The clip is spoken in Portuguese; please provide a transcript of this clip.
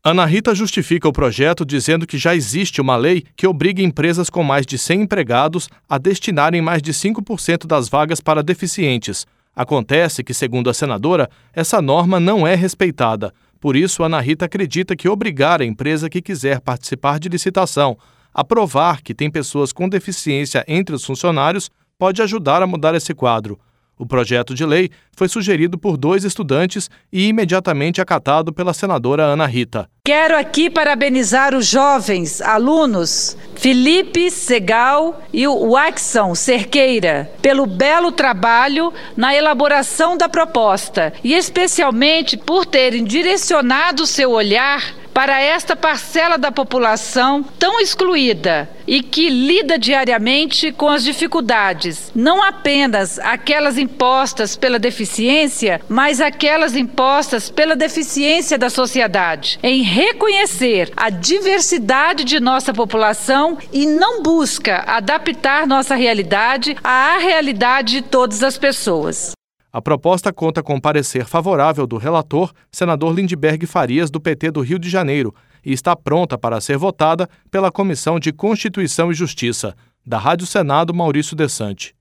Ana Rita justifica o projeto dizendo que já existe uma lei que obriga empresas com mais de 100 empregados a destinarem mais de 5% das vagas para deficientes. Acontece que, segundo a senadora, essa norma não é respeitada. Por isso, Ana Rita acredita que obrigar a empresa que quiser participar de licitação a provar que tem pessoas com deficiência entre os funcionários pode ajudar a mudar esse quadro. O projeto de lei foi sugerido por 2 estudantes e imediatamente acatado pela senadora Ana Rita. Quero aqui parabenizar os jovens alunos Felipe Segal e o Waxson Cerqueira pelo belo trabalho na elaboração da proposta e especialmente por terem direcionado seu olhar para esta parcela da população tão excluída e que lida diariamente com as dificuldades, não apenas aquelas impostas pela deficiência, mas aquelas impostas pela deficiência da sociedade, em reconhecer a diversidade de nossa população e não busca adaptar nossa realidade à realidade de todas as pessoas. A proposta conta com parecer favorável do relator, senador Lindbergh Farias, do PT do Rio de Janeiro, e está pronta para ser votada pela Comissão de Constituição e Justiça. Da Rádio Senado, Maurício Desante.